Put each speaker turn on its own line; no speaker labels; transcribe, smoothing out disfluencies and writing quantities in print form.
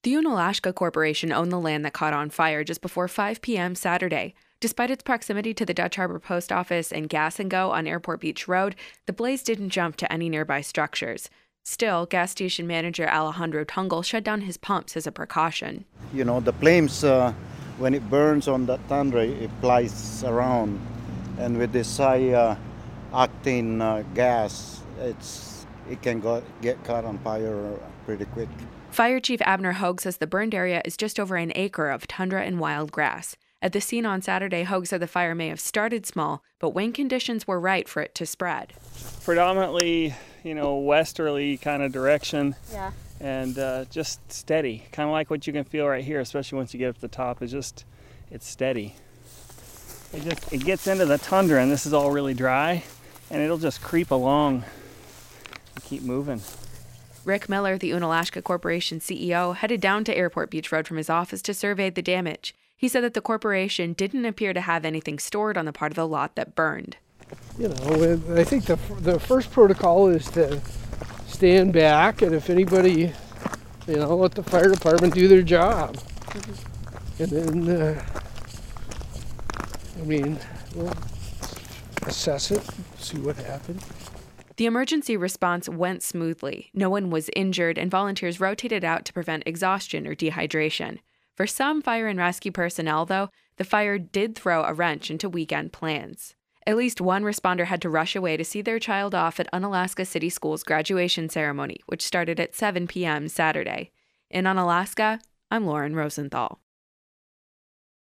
The Unalaska Corporation owned the land that caught on fire just before 5 p.m. Saturday. Despite its proximity to the Dutch Harbor Post Office and Gas and Go on Airport Beach Road, the blaze didn't jump to any nearby structures. Still, gas station manager Alejandro Tungal shut down his pumps as a precaution.
The flames, when it burns on that tundra, it flies around. And with this high octane gas, it can get caught on fire pretty quick.
Fire Chief Abner Hogue says the burned area is just over an acre of tundra and wild grass. At the scene on Saturday, Hogue said the fire may have started small, but wind conditions were right for it to spread.
Predominantly, westerly kind of direction.
Yeah.
And just steady, kind of like what you can feel right here, especially once you get up to the top. It's steady. It gets into the tundra, and this is all really dry, and it'll just creep along and keep moving.
Rick Miller, the Unalaska Corporation CEO, headed down to Airport Beach Road from his office to survey the damage. He said that the corporation didn't appear to have anything stored on the part of the lot that burned.
I think the first protocol is to stand back, and if anybody, let the fire department do their job. And then, we'll assess it, see what happened.
The emergency response went smoothly. No one was injured, and volunteers rotated out to prevent exhaustion or dehydration. For some fire and rescue personnel, though, the fire did throw a wrench into weekend plans. At least one responder had to rush away to see their child off at Unalaska City School's graduation ceremony, which started at 7 p.m. Saturday. In Unalaska, I'm Lauren Rosenthal.